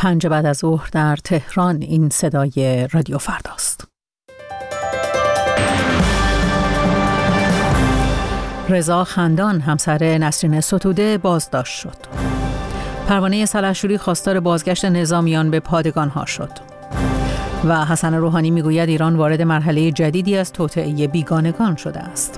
5 بعد از ظهر در تهران. این صدای رادیو فرداست. رضا خندان همسر نسرین ستوده بازداشت شد. پروانه سلحشوری خواستار بازگشت نظامیان به پادگان‌ها شد. و حسن روحانی میگوید ایران وارد مرحله جدیدی از توطئه بیگانگان شده است.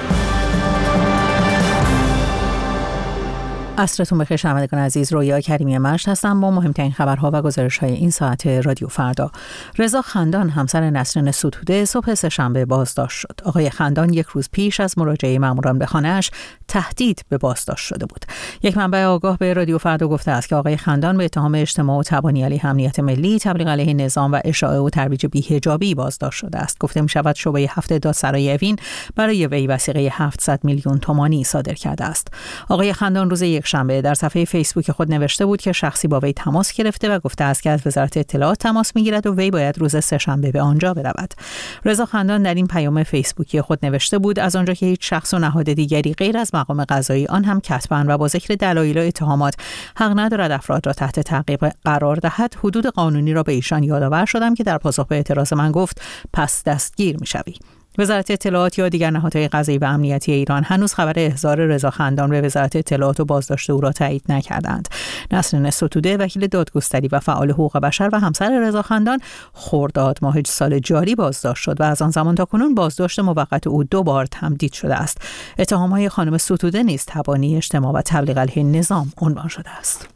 عصرتون بخیر شنوندگان عزیز، رویا کریمی مشت هستم با مهمترین خبرها و گزارش‌های این ساعت رادیو فردا. رضا خندان همسر نسرین ستوده صبح سه‌شنبه بازداشت شد. آقای خندان یک روز پیش از مراجعه ماموران به خانه‌اش تهدید به بازداشت شده بود. یک منبع آگاه به رادیو فردا گفته است که آقای خندان به اتهام اجتماع و تبانی علیه امنیت ملی، تبلیغ علیه نظام و اشاعه و ترویج بی‌حجابی بازداشت شده است. گفته می‌شود شعبه 7 دادسرای اوین برای وی وثیقه 700 میلیون تومانی صادر کرده است. آقای خندان روز شنبه در صفحه فیسبوک خود نوشته بود که شخصی با وی تماس گرفته و گفته است که از وزارت اطلاعات تماس میگیرد و وی باید روز سه‌شنبه به آنجا برود. رضا خندان در این پیام فیسبوکی خود نوشته بود از آنجا که هیچ شخص و نهاد دیگری غیر از مقام قضایی، آن هم کتباً و با ذکر دلایل و اتهامات، حق ندارد افراد را تحت تعقیب قرار دهد، حدود قانونی را به ایشان یادآور شدم که در پاسخ به اعتراض من گفت پس دستگیر میشوی. وزارت اطلاعات یا دیگر نهادهای قضایی و امنیتی ایران هنوز خبر احضار رضا خندان به وزارت اطلاعات و بازداشت او را تایید نکردند. نسرین ستوده وکیل دادگستری و فعال حقوق بشر و همسر رضا خندان خرداد ماه سال جاری بازداشت شد و از آن زمان تا کنون بازداشت موقت او 2 بار تمدید شده است. اتهام‌های خانم ستوده نیز تبانی اجتماع و تبلیغ علیه نظام عنوان شده است.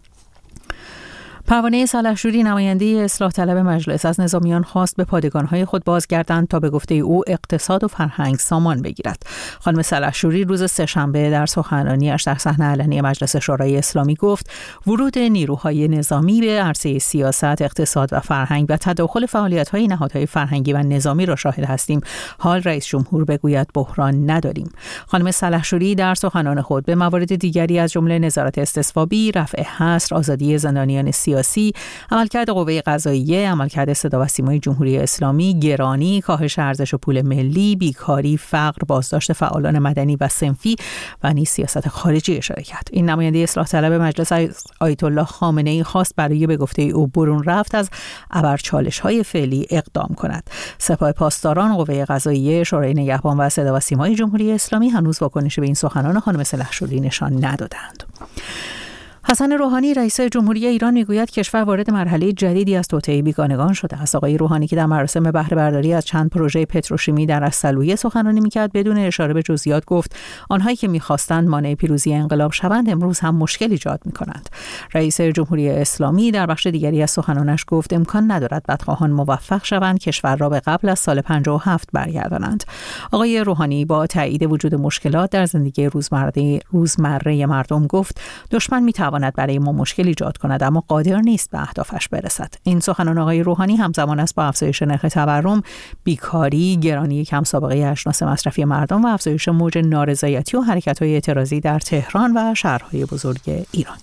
پروانه سلحشوری نماینده اصلاح طلب مجلس از نظامیان خواست به پادگان‌های خود بازگردند تا به گفته او اقتصاد و فرهنگ سامان بگیرد. خانم سلحشوری روز سه‌شنبه در سخنرانی‌اش در صحنه علنی مجلس شورای اسلامی گفت ورود نیروهای نظامی به عرصه سیاست، اقتصاد و فرهنگ و تداخل فعالیت‌های نهادهای فرهنگی و نظامی را شاهد هستیم. حال رئیس جمهور بگوید بحران نداریم. خانم سلحشوری در سخنان خود به موارد دیگری از جمله نظارت استصوابی، رفع حصر، آزادی زندانیان سیاسی، عملکرد قوه قضاییه، عملکرد صدا و سیمای جمهوری اسلامی، گرانی، کاهش ارزش پول ملی، بیکاری، فقر، بازداشت فعالان مدنی و صنفی و نیز سیاست خارجی اشاره کرد. این نماینده اصلاح طلب مجلس آیت الله خامنه‌ای خواست برای به گفته او برون رفت از ابرچالش‌های فعلی اقدام کند. سپاه پاسداران، قوه قضاییه، شورای نگهبان و صدا و سیمای جمهوری اسلامی هنوز واکنشی به این سخنان خانم سلحشوری نشان ندادند. حسن روحانی رئیس جمهوری ایران میگوید کشور وارد مرحله جدیدی از توطئه بیگانگان شده است. آقای روحانی که در مراسم بهره برداری از چند پروژه پتروشیمی در السلویه سخنرانی میکرد بدون اشاره به جزئیات گفت آنهایی که میخواستند مانع پیروزی انقلاب شوند امروز هم مشکل ایجاد میکنند. رئیس جمهوری اسلامی در بخش دیگری از سخنانش گفت امکان ندارد بدخواهان موفق شوند کشور را به قبل از سال 57 برگردانند. آقای روحانی با تایید وجود مشکلات در زندگی روزمره مردم گفت دشمن میتواند برای ما مشکل ایجاد کند اما قادر نیست به اهدافش برسد. این سخنان آقای روحانی همزمان است با افزایش نرخ تورم، بیکاری، گرانی کم سابقه اجناس مصرفی مردم و افزایش موج نارضایتی و حرکت‌های اعتراضی در تهران و شهرهای بزرگ ایران.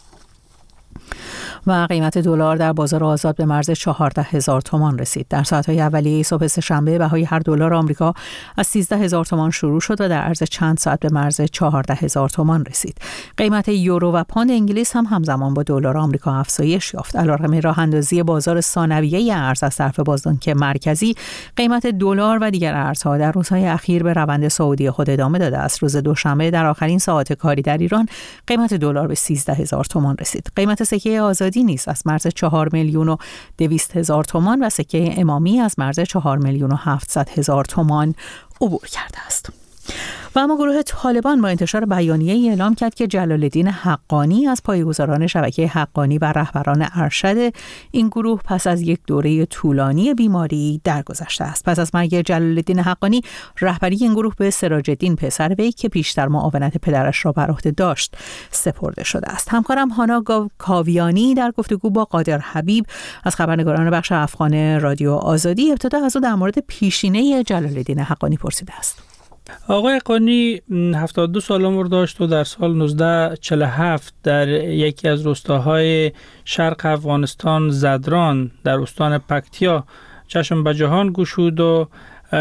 و قیمت دلار در بازار آزاد به مرز 14,000 تومان رسید. در ساعت‌های اولیه صبح سه‌شنبه بهای هر دلار آمریکا از 13,000 تومان شروع شد و در عرض چند ساعت به مرز 14,000 تومان رسید. قیمت یورو و پوند انگلیس هم همزمان با دلار آمریکا افزایش یافت. علیرغم راه‌اندازی بازار ثانویه ارز از طرف بانک مرکزی، قیمت دلار و دیگر ارزها در روزهای اخیر به روند صعودی خود ادامه داده است. روز دوشنبه در آخرین ساعات کاری در ایران قیمت دلار به 13,000 تومان رسید. قیمت سکه آزادی نیز از مرز 4,200,000 تومان و سکه امامی از مرز 4,700,000 تومان عبور کرده است. و اما گروه طالبان با انتشار بیانیه‌ای اعلام کرد که جلال الدین حقانی از پایه‌گذاران شبکه حقانی و رهبران ارشد این گروه پس از یک دوره طولانی بیماری درگذشته است. پس از مرگ جلال الدین حقانی رهبری این گروه به سراج الدین پسر وی که پیشتر معاونت پدرش را بر عهده داشت سپرده شده است. همکارم هانا کاویانی در گفتگو با قادر حبیب از خبرنگاران بخش افغان رادیو آزادی ابتدا از او در مورد پیشینه جلال الدین حقانی پرسیده است. آقای حقانی 72 سال عمر داشت و در سال 1947 در یکی از روستاهای شرق افغانستان زدران در استان پکتیا چشم به جهان گشود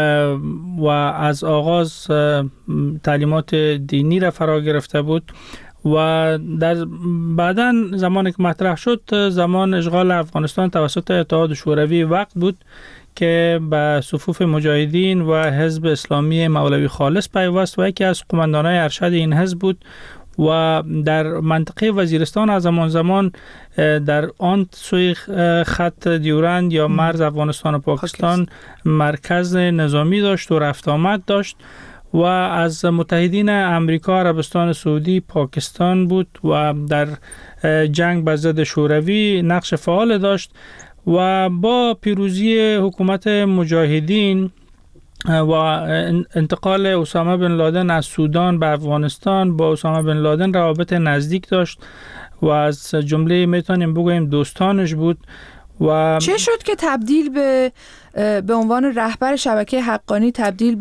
و از آغاز تعلیمات دینی را فرا گرفته بود و در بعداً زمانی که مطرح شد، زمان اشغال افغانستان توسط اتحاد شوروی وقت بود که به صفوف مجاهدین و حزب اسلامی مولوی خالص پیوست و یکی از قماندانان ارشد این حزب بود و در منطقه وزیرستان از زمان در آن سوی خط دیورند یا مرز افغانستان و پاکستان مرکز نظامی داشت و رفت آمد داشت و از متحدین امریکا، عربستان سعودی، پاکستان بود و در جنگ به ضد شوروی نقش فعال داشت و با پیروزی حکومت مجاهدین و انتقال اسامه بن لادن از سودان به افغانستان، با اسامه بن لادن روابط نزدیک داشت و از جمله میتونیم بگوییم دوستانش بود. و چه شد که تبدیل به عنوان رهبر شبکه حقانی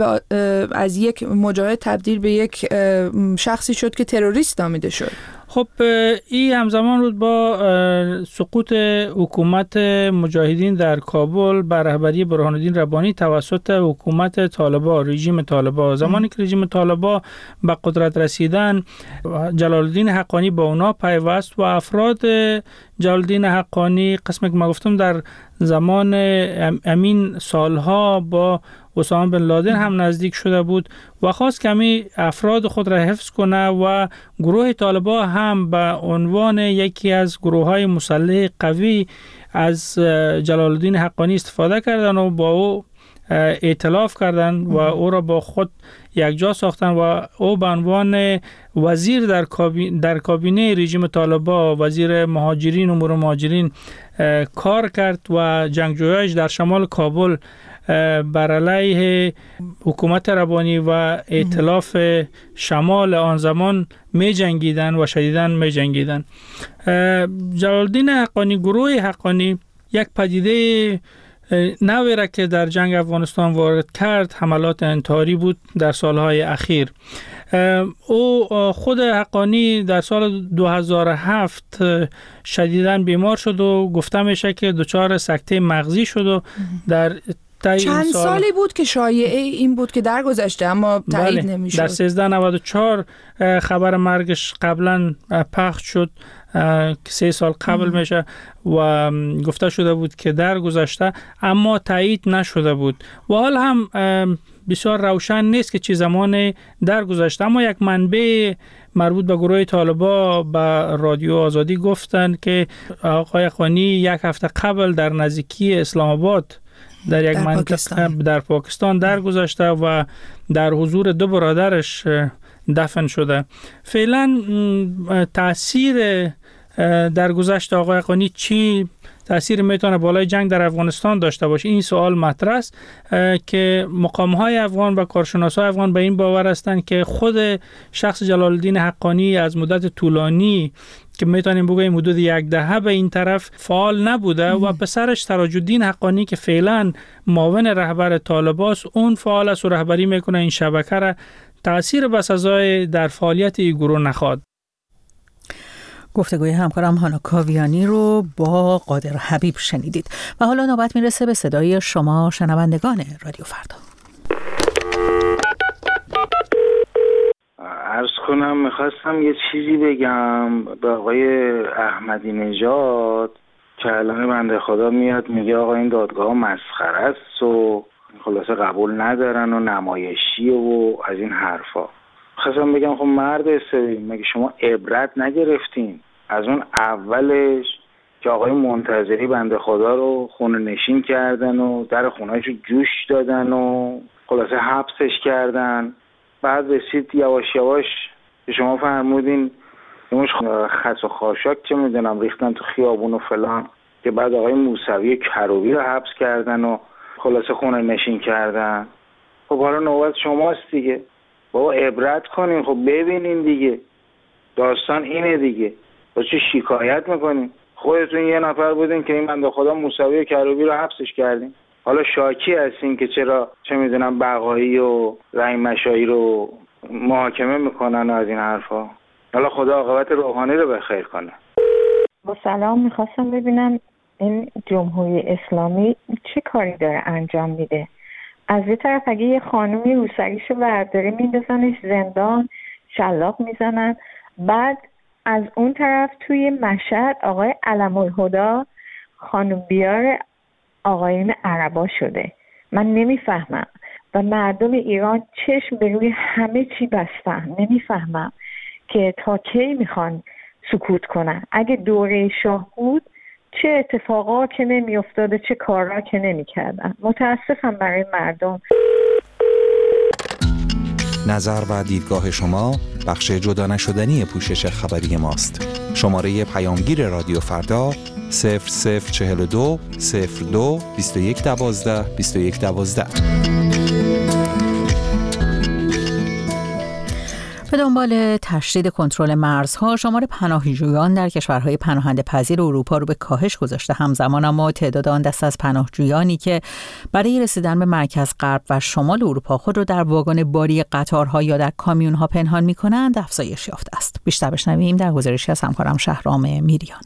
از یک مجاهد تبدیل به یک شخصی شد که تروریست نامیده شد؟ خب این همزمان بود با سقوط حکومت مجاهدین در کابل بر رهبری برهان الدین ربانی توسط حکومت طالبان، رژیم طالبان. زمانی که رژیم طالبان به قدرت رسیدن، جلال الدین حقانی با اونا پیوست و افراد جلال الدین حقانی، قسمی که ما گفتم در زمان امین سالها با اسامه بن لادن هم نزدیک شده بود و خواست کمی افراد خود را حفظ کنه و گروه طالبان هم به عنوان یکی از گروه‌های مسلح قوی از جلال الدین حقانی استفاده کردن و با او ائتلاف کردن و او را با خود یکجا ساختن و او به عنوان وزیر در کابینه رژیم طالبان، وزیر مهاجرین، امور مهاجرین کار کرد و جنگجویانش در شمال کابل بر علیه حکومت ربانی و ائتلاف شمال آن زمان می جنگیدن و شدیداً می جنگیدن. جلال الدین حقانی، گروه حقانی، یک پدیده نوی را که در جنگ افغانستان وارد کرد حملات انتحاری بود در سالهای اخیر. او خود حقانی در سال 2007 شدیداً بیمار شد و گفته میشه که دچار سکته مغزی شد و در چند سالی بود که شایعه این بود که درگذشته اما تایید نمیشد. در 1394 خبر مرگش قبلا پخش شد که 3 سال قبل میشه و گفته شده بود که درگذشته اما تایید نشده بود و حال هم بسیار روشن نیست که چه زمان درگذشته. اما یک منبع مربوط به گروه طالبان به رادیو آزادی گفتن که آقای حقانی 1 هفته قبل در نزدیکی اسلام آباد در یک منطقه در پاکستان درگذشته و در حضور 2 برادرش دفن شده. فعلا تأثیر درگذشت آقای حقانی چی تأثیر میتونه بالای جنگ در افغانستان داشته باشه؟ این سوال مطرح است که مقام‌های افغان و کارشناسای افغان به این باور هستند که خود شخص جلال الدین حقانی از مدت طولانی که میتونیم بگوییم حدود 1 دهه به این طرف فعال نبوده و پسرش تراج الدین حقانی که فعلا معاون رهبر طالبان است، اون فعال است و رهبری میکنه این شبکه را، تأثیر بسزای در فعالیت این گروه نخواهد. گفتگوی همکارم هانا کاویانی رو با قادر حبیب شنیدید و حالا نوبت میرسه به صدای شما شنوندگان رادیو فردا. عرض کنم میخواستم یه چیزی بگم به آقای احمدی نژاد که الان بنده خدا میاد میگه آقا این دادگاه مسخره است و خلاصه قبول ندارن و نمایشیه و از این حرفا. خواستم بگم خب مرد استریم، مگه شما عبرت نگرفتین از اون اولش که آقای منتظری بنده خدا رو خونه نشین کردن و در خونه‌اشو جوش دادن و خلاصه حبسش کردن، بعد رسید یواش یواش که شما فرمودین یموش خس و خاشاک چه میدونم ریختن تو خیابون و فلان، که بعد آقای موسوی کروبی رو حبس کردن و خلاصه خونه نشین کردن. خب حالا نوبت شماست دیگه، بابا عبرت کنین، خب ببینین دیگه داستان اینه دیگه، با چه شکایت میکنین؟ خودتون یه نفر بودین که این بنده خدا موسوی کروبی رو حبسش کردین، حالا شاکی هستین که چرا چه میدونم بقایی و رحیم مشایی رو محاکمه میکنن و از این حرفا. حالا خدا عاقبت روحانی رو بخیر کنه. با سلام، میخواستم ببینم این جمهوری اسلامی چه کاری داره انجام میده؟ از یه طرف اگه یه خانومی روسریشو برداره میندازنش زندان، شلاق میزنن، بعد از اون طرف توی مشهد آقای علم‌الهدی خانم بیار آقایون عربا شده. من نمیفهمم و مردم ایران چشم به روی همه چی بستن. نمیفهمم که تا کی میخوان سکوت کنن. اگه دوره شاه بود چه اتفاقا که نمیافتاده، چه کارا که نمیکردن. متاسفم برای مردم. نظر و دیدگاه شما بخش جدا نشدنی پوشش خبری ماست. شماره پیامگیر رادیو فردا 0042 02 21 12 21 12. به دنبال تشدید کنترل مرزها، شمار پناهجویان در کشورهای پناهنده پذیر اروپا رو به کاهش گذاشته. همزمان اما تعداد آن دست از پناهجویانی که برای رسیدن به مرکز غرب و شمال اروپا خود رو در واگن باری قطارها یا در کامیونها پنهان می‌کنند افزایش یافته است. بیشتر بشنویم در گزارشی از همکارم شهرام میریان.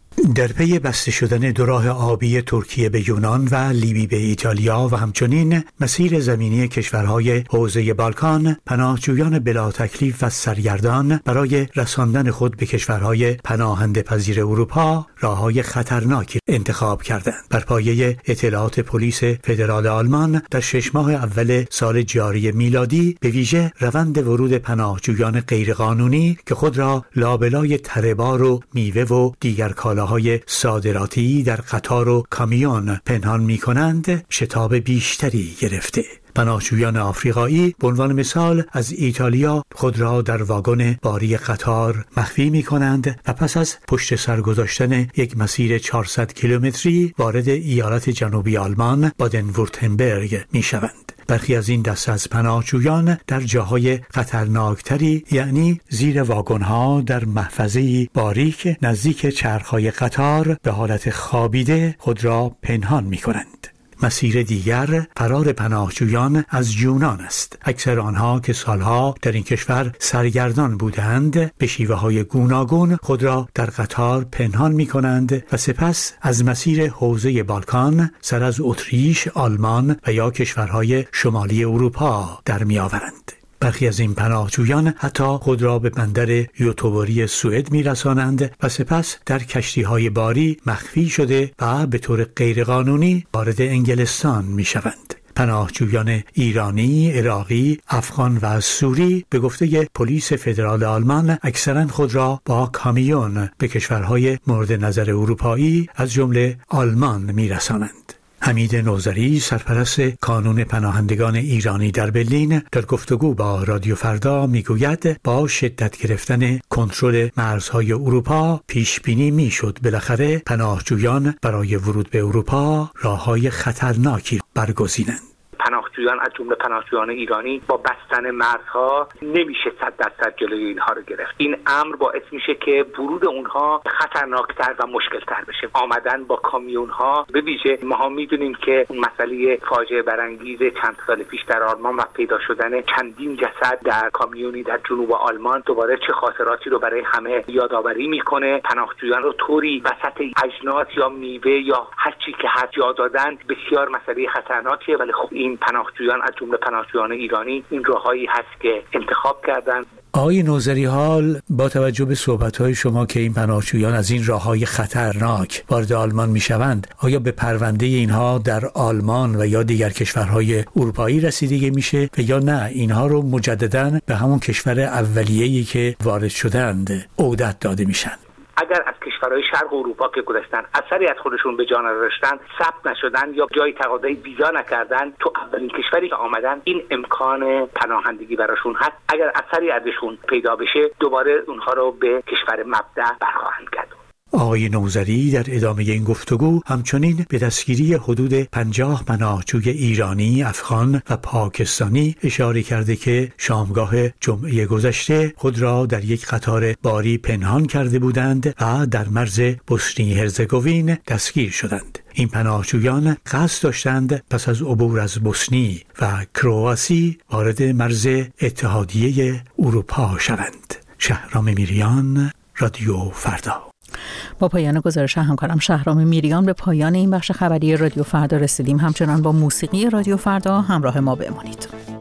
در پی بسته شدن دو راه آبی ترکیه به یونان و لیبی به ایتالیا و همچنین مسیر زمینی کشورهای حوزه بالکان، پناهجویان بلا تکلیف و سرگردان برای رساندن خود به کشورهای پناهنده پذیر اروپا راههای خطرناکی انتخاب کردند. بر پایه اطلاعات پلیس فدرال آلمان در 6 ماه اول سال جاری میلادی به ویژه روند ورود پناهجویان غیرقانونی که خود را لابلای تره‌بار و میوه و دیگر کالاهای صادراتی در قطار و کامیون پنهان می کنند شتاب بیشتری گرفته. پناهجویان آفریقایی به عنوان مثال از ایتالیا خود را در واگن باری قطار مخفی می کنند و پس از پشت سر گذاشتن یک مسیر 400 کیلومتری وارد ایالت جنوبی آلمان بادن وورتنبرگ می شوند. برخی از این دسته از پناهجویان در جاهای خطرناکتری یعنی زیر واگن‌ها در محفظه‌ای باریک نزدیک چرخ‌های قطار به حالت خوابیده خود را پنهان می‌کنند. مسیر دیگر فرار پناهجویان از یونان است. اکثر آنها که سالها در این کشور سرگردان بودند به شیوه‌های گوناگون خود را در قطار پنهان می‌کنند و سپس از مسیر حوزه بالکان سر از اتریش، آلمان و یا کشورهای شمالی اروپا در می‌آورند. برخی از این پناهجویان حتی خود را به بندر یوتوبوری سوئد می‌رسانند و سپس در کشتی‌های باری مخفی شده و به طور غیرقانونی وارد انگلستان می‌شوند. پناهجویان ایرانی، عراقی، افغان و سوری به گفته پلیس فدرال آلمان اکثرا خود را با کامیون به کشورهای مورد نظر اروپایی از جمله آلمان می‌رسانند. حمید نوذری، سرپرست کانون پناهندگان ایرانی در برلین، در گفتگو با رادیو فردا میگوید با شدت گرفتن کنترل مرزهای اروپا پیش بینی میشد بالاخره پناهجویان برای ورود به اروپا راههای خطرناکی برگزینند. پناهجویان از جمله پناهجویان ایرانی با بستن مرزها نمیشه 100% جلوی اینها رو گرفت. این امر باعث میشه که ورود اونها خطرناکتر و مشکلتر بشه. آمدن با کامیونها، به ویژه ما میدونیم که اون مسئله فاجعه برانگیز چند سال پیش در آلمان و پیدا شدن چندین جسد در کامیونی در جنوب آلمان دوباره چه خاطراتی رو برای همه یادآوری میکنه. پناهجویان رو طوری وسط اجناس یا میوه یا هر چی که هر جا دادن بسیار مسئله خطرناکیه، ولی خب این پناهجویان از جمله پناهجویان ایرانی این راههایی هست که انتخاب کردن. آقای نوذری، حال با توجه به صحبت‌های شما که این پناهجویان از این راه‌های خطرناک وارد آلمان می‌شوند، آیا به پرونده اینها در آلمان و یا دیگر کشورهای اروپایی رسیدگی میشه و یا نه اینها رو مجدداً به همون کشور اولیه‌ای که وارد شدند عودت داده میشن؟ اگر از کشورهای شرق اروپا که گذشتن اثری از خودشون به جا نداشتن، ثبت نشدن یا جای تقاضای ویزا نکردن، تو اولین کشوری که آمدن این امکان پناهندگی براشون هست. اگر اثری ازشون پیدا بشه دوباره اونها رو به کشور مبدأ برخواهند کرد. آقای نوذری در ادامه این گفتگو همچنین به دستگیری حدود 50 پناهجوی ایرانی، افغان و پاکستانی اشاره کرده که شامگاه جمعه گذشته خود را در یک قطار باری پنهان کرده بودند و در مرز بوسنی هرزگوین دستگیر شدند. این پناهجویان قصد داشتند پس از عبور از بوسنی و کرواسی وارد مرز اتحادیه اروپا شوند. شهرام میریان، رادیو فردا. با پایان گزارش همکارم شهرام میریان به پایان این بخش خبری رادیو فردا رسیدیم. همچنان با موسیقی رادیو فردا همراه ما بمانید.